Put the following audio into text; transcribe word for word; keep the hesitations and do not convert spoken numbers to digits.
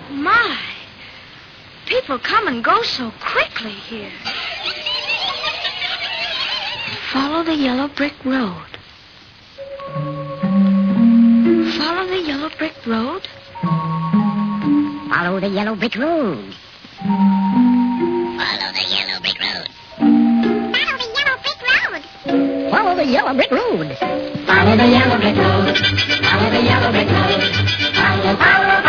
My. People come and go so quickly here. Follow the yellow brick road. Follow the yellow brick road. Follow the yellow brick road. Follow the yellow brick road. Follow the yellow brick road. Follow the yellow brick road. Follow the yellow brick road. Follow, follow, follow.